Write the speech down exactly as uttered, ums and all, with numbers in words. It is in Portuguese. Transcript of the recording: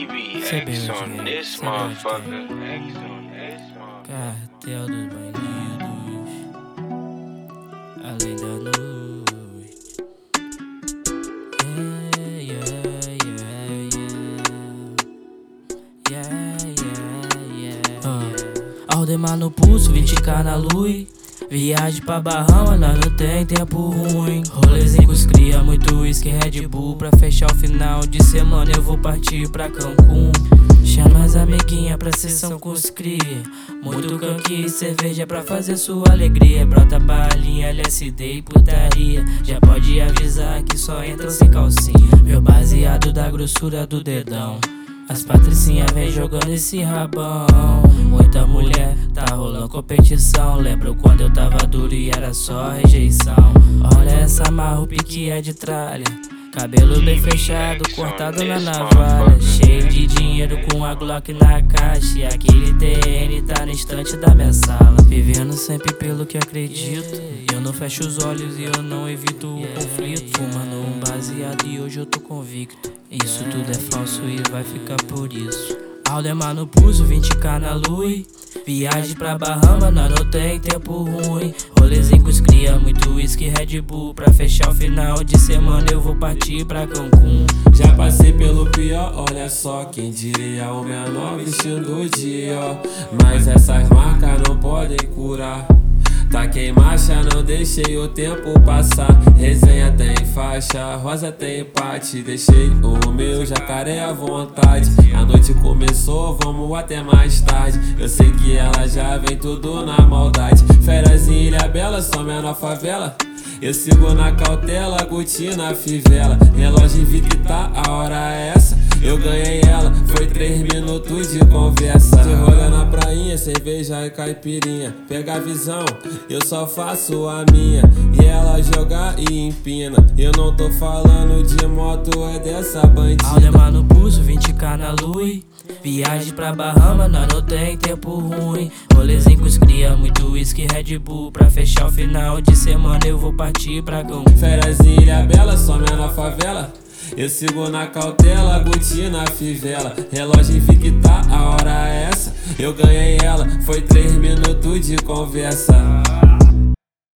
C B X on this motherfucker. X on this motherfucker. Cartel dos bandidos, além da noite. Yeah, yeah, yeah, yeah. Yeah, yeah, yeah. Uh, Aldemar no pulso, vinte k na luz. Viagem pra Bahama, nós não tem tempo ruim. Rolezinho com os cria, muito whisky, Red Bull. Pra fechar o final de semana eu vou partir pra Cancún. Chama as amiguinhas pra sessão com os cria. Muito canqui e cerveja pra fazer sua alegria. Brota balinha, L S D e putaria. Já pode avisar que só entra sem calcinha. Meu baseado da grossura do dedão. As patricinhas vem jogando esse rabão. Muita mulher, tá rolando competição. Lembro quando eu tava duro e era só rejeição. Olha essa marra, o pique é de tralha. Cabelo bem fechado, cortado na navalha. Cheio de dinheiro com a Glock na caixa. E aquele T N tá na estante da minha sala. Vivendo sempre pelo que acredito. Eu não fecho os olhos e eu não evito o conflito. Fumando um baseado e hoje eu tô convicto. Isso tudo é falso e vai ficar por isso. Aldemar no pulso, vinte k na luz. Viagem pra Bahama, nós não tem tempo ruim. Rolezinho com os cria, muito whisky, Red Bull. Pra fechar o final de semana eu vou partir pra Cancún. Já passei pelo pior, olha só. Quem diria o menor vestindo o dia. Mas essas marcas não podem curar. Taquei marcha, não deixei o tempo passar. Resenha tem faixa, rosa tem empate. Deixei o meu jacaré à vontade. A noite começou, vamos até mais tarde. Eu sei que ela já vem tudo na maldade. Férias em Ilha Bela, só menor favela. Eu sigo na cautela, Gucci na fivela. Relógio vi que tá, a hora é essa. Eu ganhei ela, foi três minutos de conversa. De rolê na prainha, cerveja e caipirinha. Pega a visão, eu só faço a minha. E ela joga e empina. Eu não tô falando de moto, é dessa bandida. Aldemar no pulso, vinte k na luz. Viagem pra Bahama, nós não tem tempo ruim. Rolezinho com os cria, muito whisky, Red Bull. Pra fechar o final de semana eu vou partir pra Cancún. Férias em Ilha Bela, só menor favela. Eu sigo na cautela, Gucci na fivela. Relógio vi que tá, a hora é essa. Eu ganhei ela, foi três minutos de conversa.